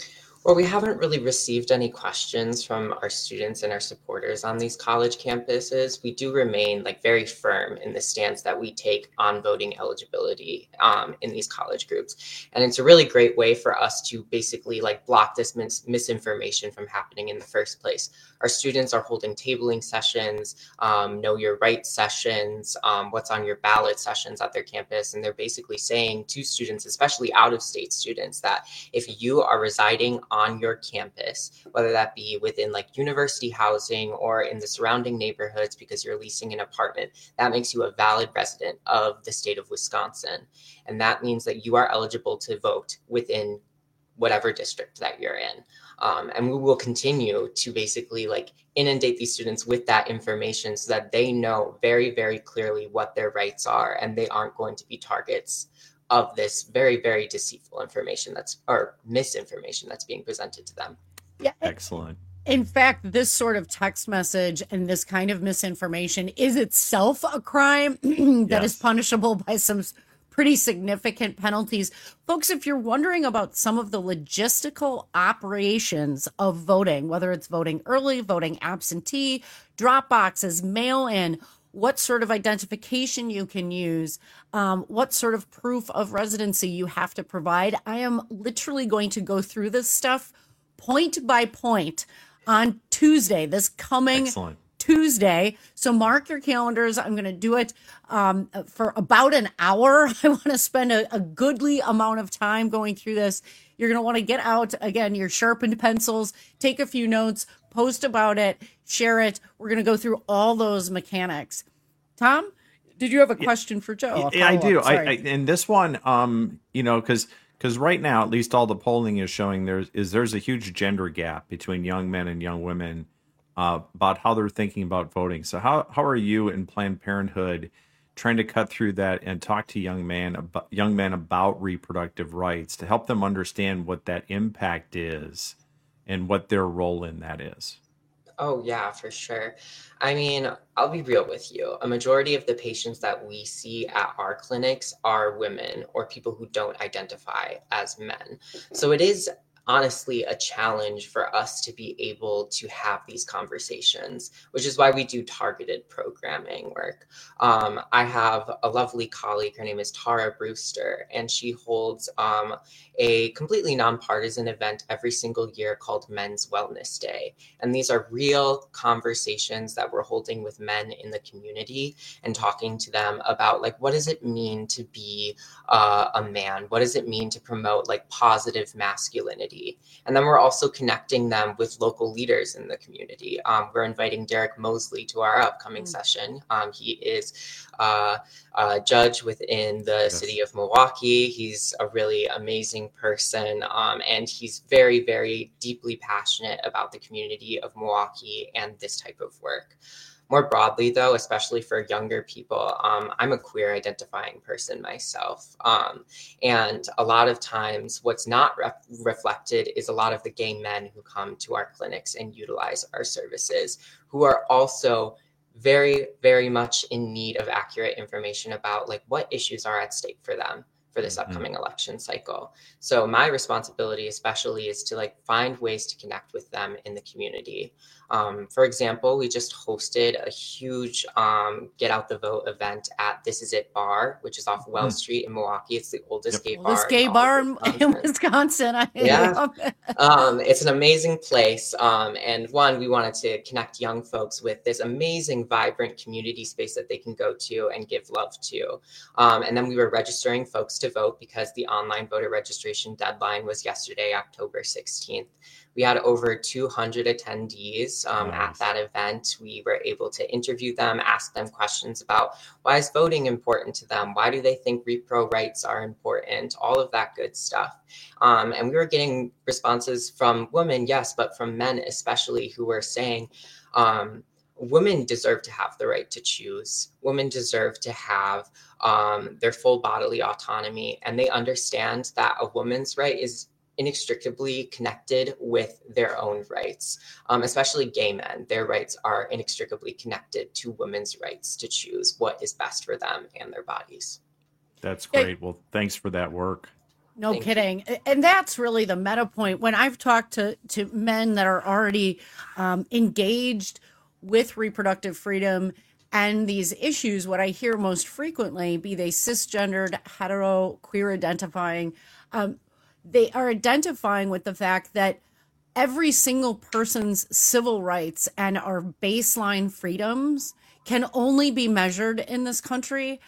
Well, we haven't really received any questions from our students and our supporters on these college campuses. We do remain like very firm in the stance that we take on voting eligibility um, in these college groups. And it's a really great way for us to basically like block this mis- misinformation from happening in the first place. Our students are holding tabling sessions, um, know your rights sessions, um, what's on your ballot sessions at their campus. And they're basically saying to students, especially out of state students, that if you are residing on your campus, whether that be within like university housing or in the surrounding neighborhoods because you're leasing an apartment, that makes you a valid resident of the state of Wisconsin. And that means that you are eligible to vote within whatever district that you're in. Um, and we will continue to basically like inundate these students with that information so that they know very, very clearly what their rights are and they aren't going to be targets of this very, very deceitful information that's or misinformation that's being presented to them. Yeah. Excellent. In fact, this sort of text message and this kind of misinformation is itself a crime that yes. is punishable by some pretty significant penalties. Folks, if you're wondering about some of the logistical operations of voting, whether it's voting early, voting absentee, drop boxes, mail-in, what sort of identification you can use, um, what sort of proof of residency you have to provide, I am literally going to go through this stuff point by point on Tuesday, this coming Excellent. Tuesday. So mark your calendars. I'm going to do it um, for about an hour. I want to spend a, a goodly amount of time going through this. You're going to want to get out, again, your sharpened pencils, take a few notes, post about it, share it. We're going to go through all those mechanics. Tom, did you have a question for Joe? Yeah, I do. I, I, and this one, um, you know, because because right now, at least all the polling is showing there's is there's a huge gender gap between young men and young women uh, about how they're thinking about voting. So how how are you in Planned Parenthood trying to cut through that and talk to young men about, young men about reproductive rights to help them understand what that impact is and what their role in that is? Oh, yeah, for sure. I mean, I'll be real with you. A majority of the patients that we see at our clinics are women or people who don't identify as men. So it is honestly a challenge for us to be able to have these conversations, which is why we do targeted programming work. Um, I have a lovely colleague, her name is Tara Brewster, and she holds um, a completely nonpartisan event every single year called Men's Wellness Day. And these are real conversations that we're holding with men in the community and talking to them about like, what does it mean to be uh, a man? What does it mean to promote like positive masculinity? And then we're also connecting them with local leaders in the community. Um, we're inviting Derek Mosley to our upcoming mm. session. Um, he is uh, a judge within the yes. city of Milwaukee. He's a really amazing person, um, and he's very, very deeply passionate about the community of Milwaukee and this type of work. More broadly, though, especially for younger people, um, I'm a queer identifying person myself. Um, and a lot of times what's not re- reflected is a lot of the gay men who come to our clinics and utilize our services, who are also very, very much in need of accurate information about like what issues are at stake for them for this upcoming mm-hmm. election cycle. So my responsibility especially is to like find ways to connect with them in the community. Um, for example, we just hosted a huge um, Get Out the Vote event at This Is It Bar, which is off Wells mm-hmm. Street in Milwaukee. It's the oldest yep. gay bar. Oldest gay bar in Wisconsin. in Wisconsin. I yeah. love it. um, it's an amazing place. Um, and one, we wanted to connect young folks with this amazing, vibrant community space that they can go to and give love to. Um, and then we were registering folks to vote because the online voter registration deadline was yesterday, October sixteenth. We had over two hundred attendees um, nice. at that event. We were able to interview them, ask them questions about why is voting important to them? Why do they think repro rights are important? All of that good stuff. Um, and we were getting responses from women, yes, but from men especially, who were saying, um, women deserve to have the right to choose. Women deserve to have um, their full bodily autonomy. And they understand that a woman's right is inextricably connected with their own rights, um, especially gay men. Their rights are inextricably connected to women's rights to choose what is best for them and their bodies. That's great. Well, thanks for that work. No Thank kidding. You. And that's really the meta point. When I've talked to, to men that are already um, engaged with reproductive freedom and these issues, what I hear most frequently, be they cisgendered, hetero, queer identifying, um, they are identifying with the fact that every single person's civil rights and our baseline freedoms can only be measured in this country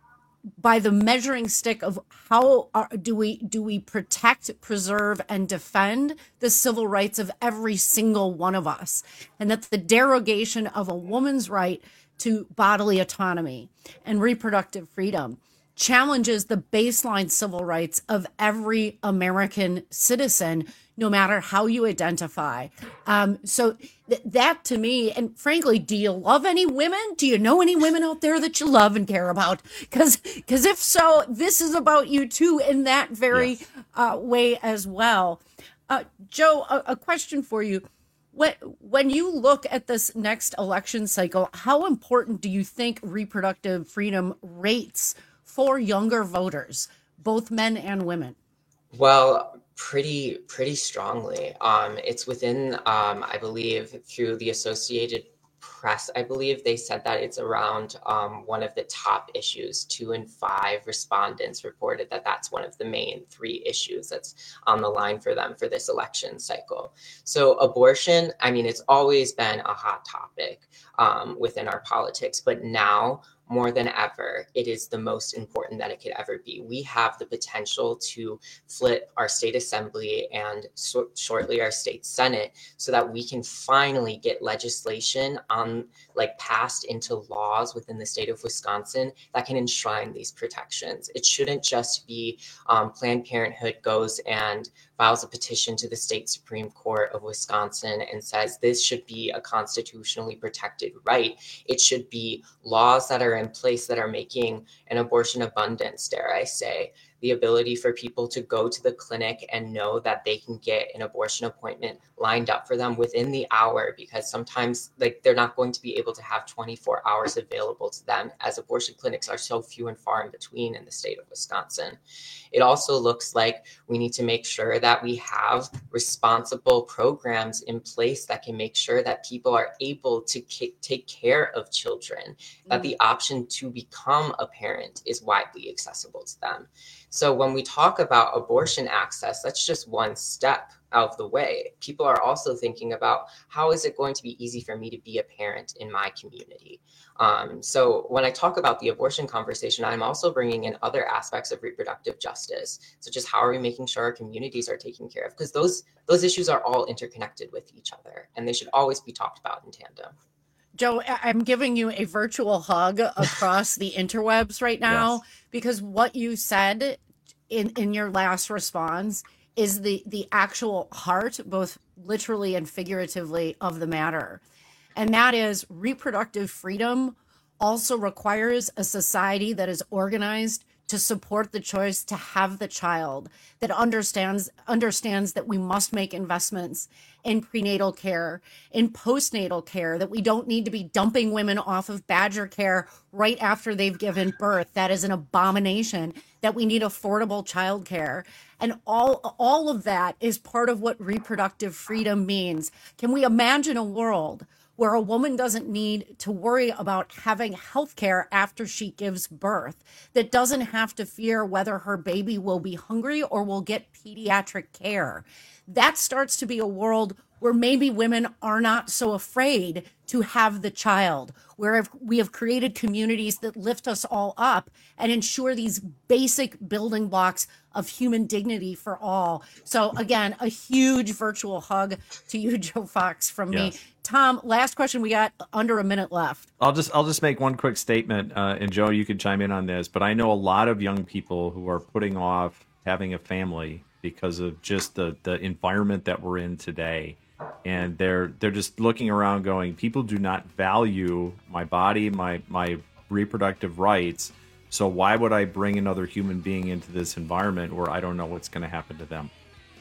by the measuring stick of how are, do we do we protect, preserve, and defend the civil rights of every single one of us, and that the derogation of a woman's right to bodily autonomy and reproductive freedom challenges the baseline civil rights of every American citizen, no matter how you identify. Um, so th- that to me, and frankly, do you love any women? Do you know any women out there that you love and care about? Because because if so, this is about you too in that very yes. uh, way as well. Uh, Joe, a, a question for you. When, when you look at this next election cycle, how important do you think reproductive freedom rates for younger voters, both men and women? Well, pretty pretty strongly. Um, it's within, um, I believe, through the Associated Press, I believe they said that it's around um, one of the top issues. Two in five respondents reported that that's one of the main three issues that's on the line for them for this election cycle. So abortion, I mean, it's always been a hot topic um, within our politics, but now more than ever, it is the most important that it could ever be. We have the potential to flip our state assembly and so shortly our state senate so that we can finally get legislation on like passed into laws within the state of Wisconsin that can enshrine these protections. It shouldn't just be um, Planned Parenthood goes and files a petition to the state Supreme Court of Wisconsin and says this should be a constitutionally protected right. It should be laws that are in place that are making an abortion abundance, dare I say, the ability for people to go to the clinic and know that they can get an abortion appointment lined up for them within the hour, because sometimes like they're not going to be able to have twenty-four hours available to them, as abortion clinics are so few and far in between in the state of Wisconsin. It also looks like we need to make sure that we have responsible programs in place that can make sure that people are able to k- take care of children, mm-hmm. that the option to become a parent is widely accessible to them. So when we talk about abortion access, that's just one step out of the way. People are also thinking about how is it going to be easy for me to be a parent in my community? Um, so when I talk about the abortion conversation, I'm also bringing in other aspects of reproductive justice, such as how are we making sure our communities are taken care of? Because those those issues are all interconnected with each other, and they should always be talked about in tandem. Joe, I'm giving you a virtual hug across the interwebs right now, yes. because what you said in, in your last response is the, the actual heart, both literally and figuratively, of the matter. And that is reproductive freedom also requires a society that is organized to support the choice to have the child, that understands understands that we must make investments in prenatal care, in postnatal care, that we don't need to be dumping women off of Badger care right after they've given birth. That is an abomination, that we need affordable childcare. And all, all of that is part of what reproductive freedom means. Can we imagine a world where a woman doesn't need to worry about having health care after she gives birth, that doesn't have to fear whether her baby will be hungry or will get pediatric care? That starts to be a world where maybe women are not so afraid to have the child, where we have created communities that lift us all up and ensure these basic building blocks of human dignity for all. So again, a huge virtual hug to you, Joe Fox, from yes. me. Tom, last question. We got under a minute left. I'll just I'll just make one quick statement, uh, and Joe, you can chime in on this. But I know a lot of young people who are putting off having a family because of just the the environment that we're in today, and they're they're just looking around, going, people do not value my body, my my reproductive rights. So why would I bring another human being into this environment where I don't know what's going to happen to them?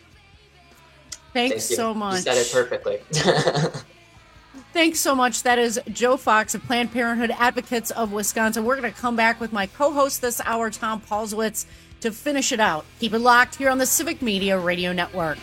Thanks Thank so much. You said it perfectly. Thanks so much. That is Joe Fox of Planned Parenthood Advocates of Wisconsin. We're going to come back with my co-host this hour, Tom Paulswitz, to finish it out. Keep it locked here on the Civic Media Radio Network.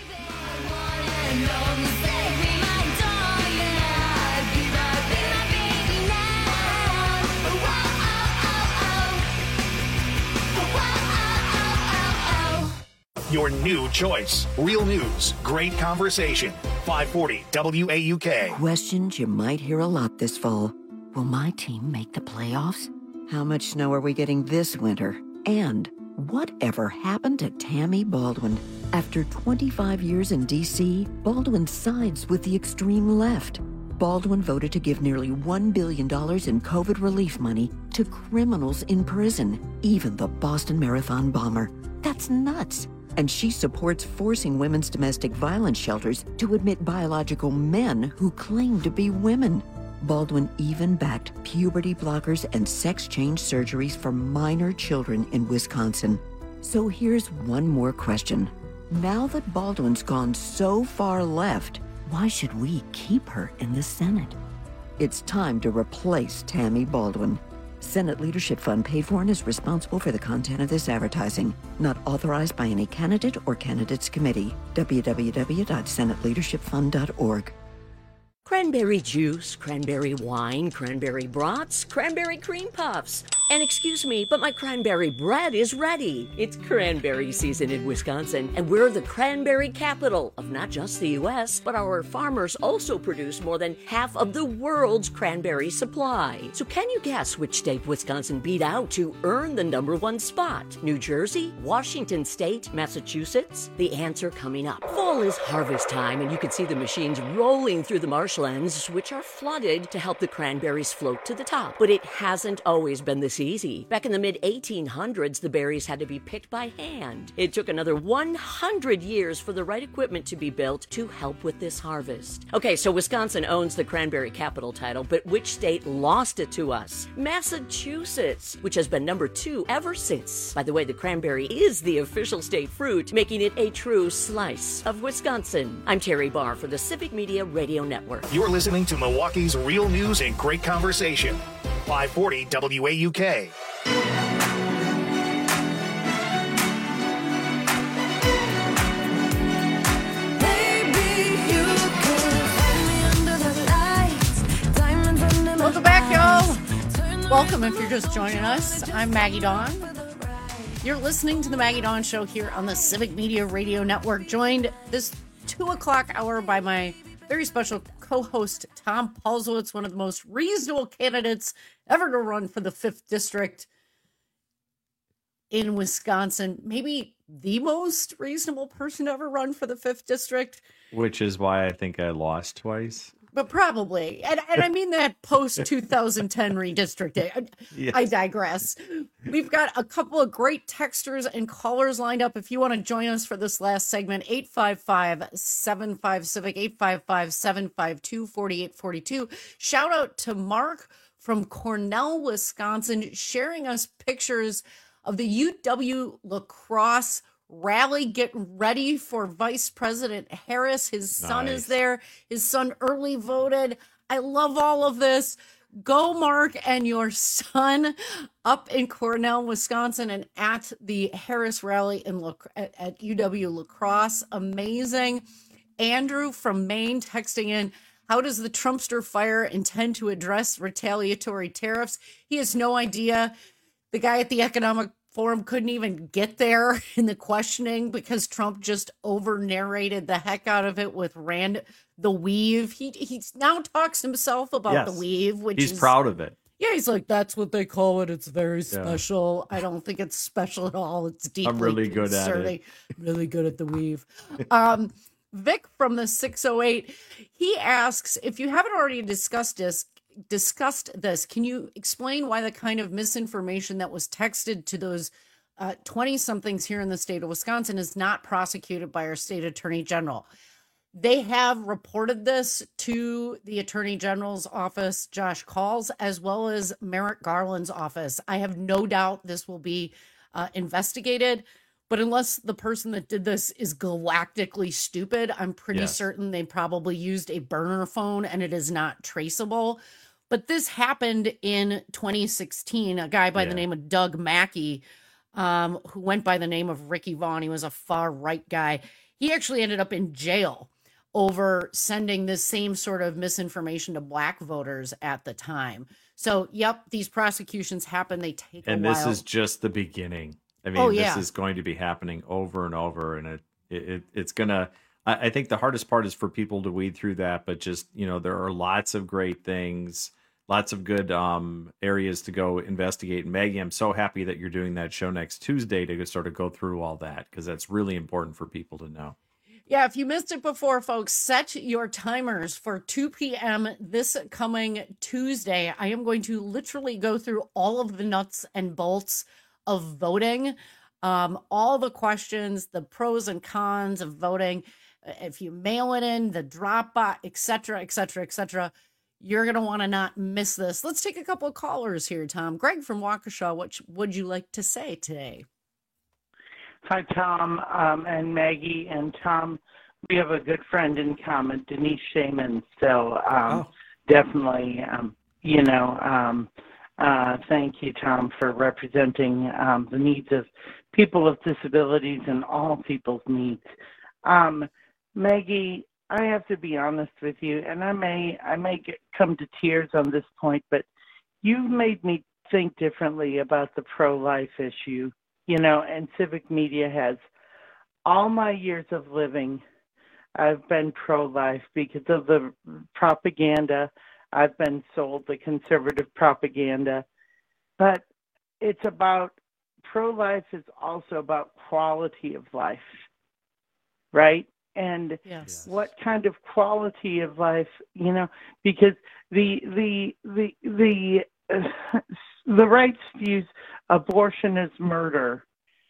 Your new choice. Real news, great conversation. five forty W A U K. Questions you might hear a lot this fall. Will my team make the playoffs? How much snow are we getting this winter? And whatever happened to Tammy Baldwin? After twenty-five years in D C, Baldwin sides with the extreme left. Baldwin voted to give nearly one billion dollars in COVID relief money to criminals in prison, even the Boston Marathon bomber. That's nuts. And she supports forcing women's domestic violence shelters to admit biological men who claim to be women. Baldwin even backed puberty blockers and sex change surgeries for minor children in Wisconsin. So here's one more question. Now that Baldwin's gone so far left, why should we keep her in the Senate? It's time to replace Tammy Baldwin. Senate Leadership Fund paid for and is responsible for the content of this advertising. Not authorized by any candidate or candidates committee. w w w dot senate leadership fund dot org. Cranberry juice, cranberry wine, cranberry brats, cranberry cream puffs. And excuse me, but my cranberry bread is ready. It's cranberry season in Wisconsin, and we're the cranberry capital of not just the U S, but our farmers also produce more than half of the world's cranberry supply. So can you guess which state Wisconsin beat out to earn the number one spot? New Jersey, Washington State, Massachusetts? The answer coming up. Fall is harvest time, and you can see the machines rolling through the marshlands, which are flooded to help the cranberries float to the top. But it hasn't always been this easy. Back in the mid eighteen hundreds, the berries had to be picked by hand. It took another one hundred years for the right equipment to be built to help with this harvest. Okay, so Wisconsin owns the cranberry capital title, but which state lost it to us? Massachusetts, which has been number two ever since. By the way, the cranberry is the official state fruit, making it a true slice of Wisconsin. I'm Terry Barr for the Civic Media Radio Network. You're listening to Milwaukee's real news and great conversation. five forty W A U K. Welcome back, y'all. Welcome if you're just joining us. I'm Maggie Dawn. You're listening to the Maggie Dawn Show here on the Civic Media Radio Network, joined this two o'clock hour by my very special co-host, Tom Paulsowitz, one of the most reasonable candidates ever to run for the fifth District in Wisconsin. Maybe the most reasonable person to ever run for the fifth District. Which is why I think I lost twice. But probably. And, and I mean that post-two thousand ten redistricting. I, Yes. I digress. We've got a couple of great texters and callers lined up. If you want to join us for this last segment, eight five five, seven five, CIVIC, eight five five, seven five two, four eight four two. Shout out to Mark from Cornell, Wisconsin, sharing us pictures of the U W lacrosse rally. Get ready for Vice President Harris. His son Nice. is there. His son early voted. I love all of this. Go, Mark, and your son up in Cornell, Wisconsin, and at the Harris rally in Lac- at, at U W lacrosse. Amazing. Andrew from Maine texting in, how does the Trumpster fire intend to address retaliatory tariffs? He has no idea. The guy at the Economic Forum couldn't even get there in the questioning because Trump just over narrated the heck out of it with Rand the Weave. He he now talks himself about Yes. the Weave, which He's is proud of it. Yeah, he's like, that's what they call it. It's very Yeah. special. I don't think it's special at all. It's deeply I'm really good at it. concerning. Really good at the Weave. Um, Vic from the six oh eight, he asks, if you haven't already discussed this, discussed this, can you explain why the kind of misinformation that was texted to those twenty-somethings here in the state of Wisconsin is not prosecuted by our state attorney general? They have reported this to the Attorney General's office, Josh Calls, as well as Merrick Garland's office. I have no doubt this will be uh, investigated, but unless the person that did this is galactically stupid, I'm pretty Yes. certain they probably used a burner phone and it is not traceable. But this happened in twenty sixteen. A guy by Yeah. the name of Doug Mackey um, who went by the name of Ricky Vaughn. He was a far-right guy. He actually ended up in jail over sending this same sort of misinformation to black voters at the time. So, yep, these prosecutions happen. They take and a while. And this is just the beginning. I mean, oh, yeah. this is going to be happening over and over, and it, it it's going to, I think the hardest part is for people to weed through that, but just, you know, there are lots of great things, lots of good um, areas to go investigate. And Maggie, I'm so happy that you're doing that show next Tuesday to sort of go through all that, because that's really important for people to know. Yeah, if you missed it before, folks, set your timers for two p.m. this coming Tuesday. I am going to literally go through all of the nuts and bolts of voting, um, all the questions, the pros and cons of voting. If you mail it in, the drop box, et cetera, et cetera, et cetera, you're going to want to not miss this. Let's take a couple of callers here, Tom. Greg from Waukesha, what would you like to say today? Hi, Tom um, and Maggie and Tom. We have a good friend in common, Denise Shaman. So um, oh. definitely, um, you know, um, uh, thank you, Tom, for representing um, the needs of people with disabilities and all people's needs. Um, Maggie, I have to be honest with you, and I may I may get, come to tears on this point, but you've made me think differently about the pro-life issue. You know, and civic media has. All my years of living, I've been pro-life because of the propaganda. I've been sold the conservative propaganda. But it's about, pro-life is also about quality of life, right? And yes. what kind of quality of life, you know, because the, the, the, the, uh, the rights views abortion is murder.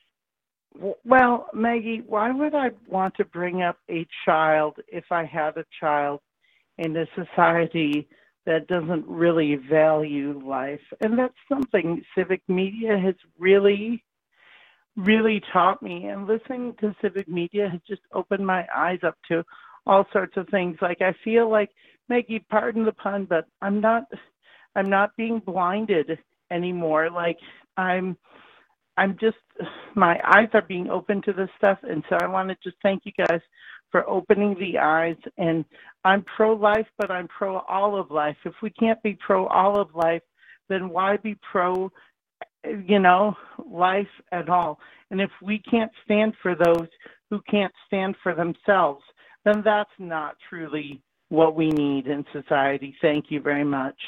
Well, Maggie, why would I want to bring up a child if I had a child in a society that doesn't really value life? And that's something civic media has really, really taught me. And listening to civic media has just opened my eyes up to all sorts of things. Like, I feel like, Maggie, pardon the pun, but I'm not, I'm not being blinded anymore. Like, I'm, I'm just, my eyes are being open to this stuff. And so I want to just thank you guys for opening the eyes. And I'm pro-life, but I'm pro all of life. If we can't be pro all of life, then why be pro, you know, life at all? And if we can't stand for those who can't stand for themselves, then that's not truly what we need in society. Thank you very much.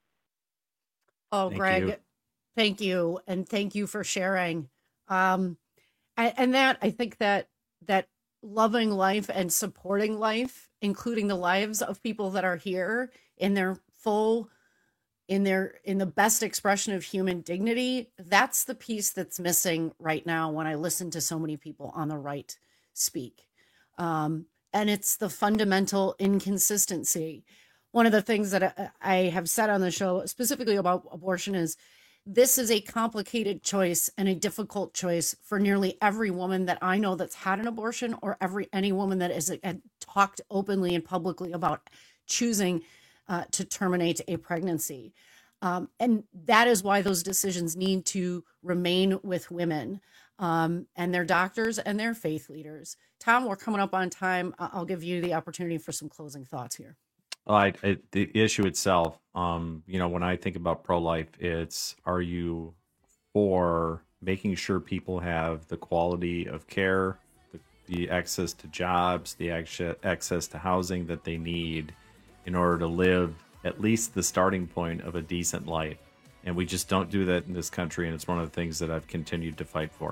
Oh, Thank Greg. you. Thank you. And thank you for sharing. Um, and, and that, I think that, that loving life and supporting life, including the lives of people that are here in their full, in their, in the best expression of human dignity, that's the piece that's missing right now when I listen to so many people on the right speak. Um, and it's the fundamental inconsistency. One of the things that I, I have said on the show specifically about abortion is, this is a complicated choice and a difficult choice for nearly every woman that I know that's had an abortion, or every any woman that has uh, talked openly and publicly about choosing uh, to terminate a pregnancy. Um, and that is why those decisions need to remain with women um, and their doctors and their faith leaders. Tom, we're coming up on time. I'll give you the opportunity for some closing thoughts here. I, I, the issue itself, um, you know, when I think about pro-life, it's, are you for making sure people have the quality of care, the, the access to jobs, the access to housing that they need in order to live at least the starting point of a decent life? And we just don't do that in this country, and it's one of the things that I've continued to fight for.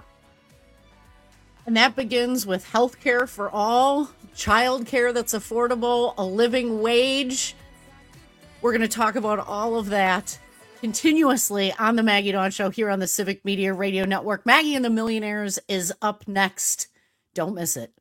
And that begins with health care for all, child care that's affordable, a living wage. We're going to talk about all of that continuously on the Maggie Dawn Show here on the Civic Media Radio Network. Maggie and the Millionaires is up next. Don't miss it.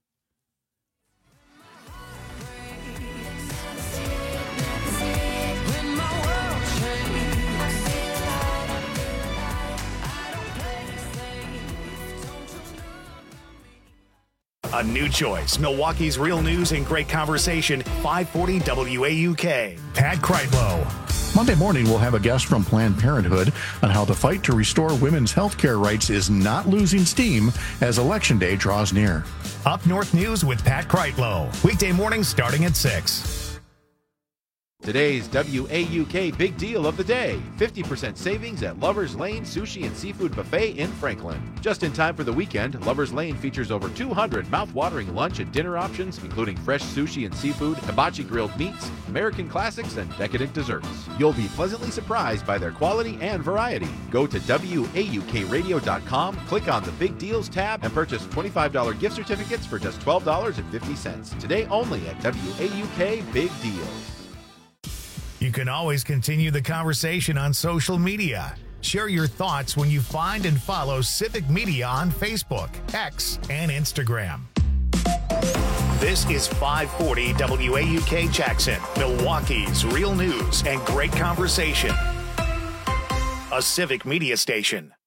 A new choice. Milwaukee's real news and great conversation. five forty W A U K. Pat Kreitlow. Monday morning, we'll have a guest from Planned Parenthood on how the fight to restore women's health care rights is not losing steam as Election Day draws near. Up North News with Pat Kreitlow. Weekday mornings starting at six. Today's W A U K Big Deal of the Day. fifty percent savings at Lover's Lane Sushi and Seafood Buffet in Franklin. Just in time for the weekend, Lover's Lane features over two hundred mouth-watering lunch and dinner options, including fresh sushi and seafood, hibachi grilled meats, American classics, and decadent desserts. You'll be pleasantly surprised by their quality and variety. Go to W A U K radio dot com, click on the Big Deals tab, and purchase twenty-five dollars gift certificates for just twelve dollars and fifty cents. Today only at W A U K Big Deals. You can always continue the conversation on social media. Share your thoughts when you find and follow Civic Media on Facebook, X, and Instagram. This is five forty W A U K Jackson, Milwaukee's real news and great conversation. A Civic Media station.